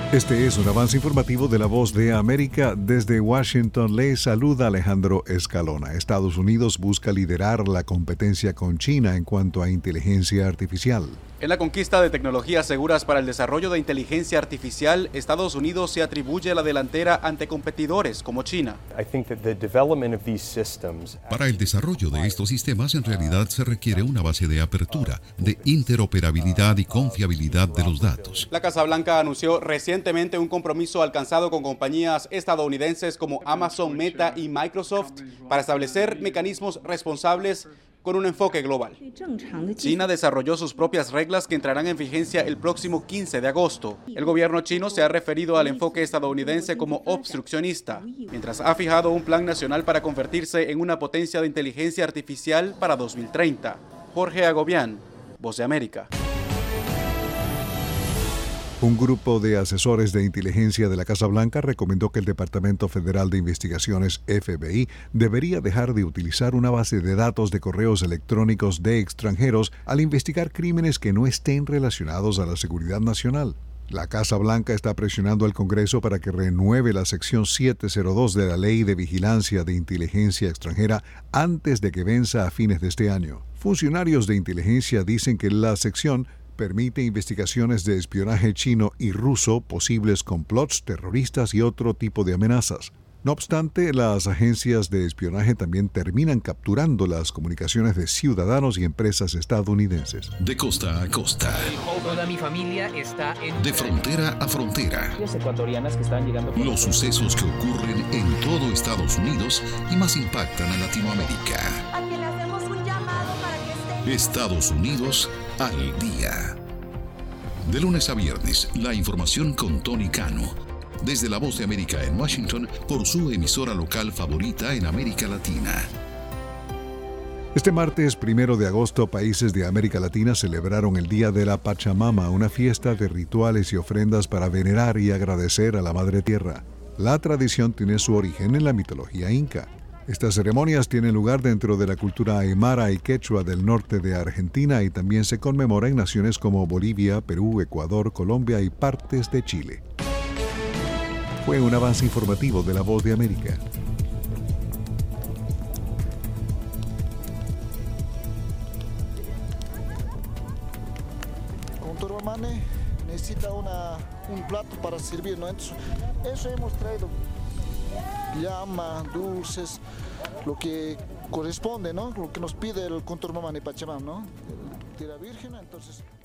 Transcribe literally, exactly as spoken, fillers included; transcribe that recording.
Este es un avance informativo de La Voz de América. Desde Washington le saluda Alejandro Escalona. Estados Unidos busca liderar la competencia con China en cuanto a inteligencia artificial. En la conquista de tecnologías seguras para el desarrollo de inteligencia artificial, Estados Unidos se atribuye la delantera ante competidores como China. Para el desarrollo de estos sistemas, en realidad se requiere una base de apertura, de interoperabilidad y confiabilidad de los datos. La Casa Blanca anunció recientemente un compromiso alcanzado con compañías estadounidenses como Amazon, Meta y Microsoft para establecer mecanismos responsables con un enfoque global. China desarrolló sus propias reglas que entrarán en vigencia el próximo quince de agosto. El gobierno chino se ha referido al enfoque estadounidense como obstruccionista, mientras ha fijado un plan nacional para convertirse en una potencia de inteligencia artificial para dos mil treinta. Jorge Agobián, Voz de América. Un grupo de asesores de inteligencia de la Casa Blanca recomendó que el Departamento Federal de Investigaciones, F B I, debería dejar de utilizar una base de datos de correos electrónicos de extranjeros al investigar crímenes que no estén relacionados a la seguridad nacional. La Casa Blanca está presionando al Congreso para que renueve la sección setecientos dos de la Ley de Vigilancia de Inteligencia Extranjera antes de que venza a fines de este año. Funcionarios de inteligencia dicen que la sección permite investigaciones de espionaje chino y ruso, posibles complots terroristas y otro tipo de amenazas. No obstante, las agencias de espionaje también terminan capturando las comunicaciones de ciudadanos y empresas estadounidenses. De costa a costa. Toda mi familia está en... De frontera a frontera. Ecuatorianas que están llegando... Los sucesos que ocurren en todo Estados Unidos y más impactan a Latinoamérica. A que le hacemos un llamado para que estén... Estados Unidos al día. De lunes a viernes, la información con Tony Cano. Desde La Voz de América en Washington, por su emisora local favorita en América Latina. Este martes primero de agosto, países de América Latina celebraron el Día de la Pachamama, una fiesta de rituales y ofrendas para venerar y agradecer a la Madre Tierra. La tradición tiene su origen en la mitología inca. Estas ceremonias tienen lugar dentro de la cultura aymara y quechua del norte de Argentina y también se conmemora en naciones como Bolivia, Perú, Ecuador, Colombia y partes de Chile. Fue un avance informativo de La Voz de América. Conturmamane necesita una, un plato para servir, ¿no? Entonces, eso hemos traído. Llama, dulces, lo que corresponde, ¿no? Lo que nos pide el Conturmamane Pachamama, ¿no? De la Virgen, entonces...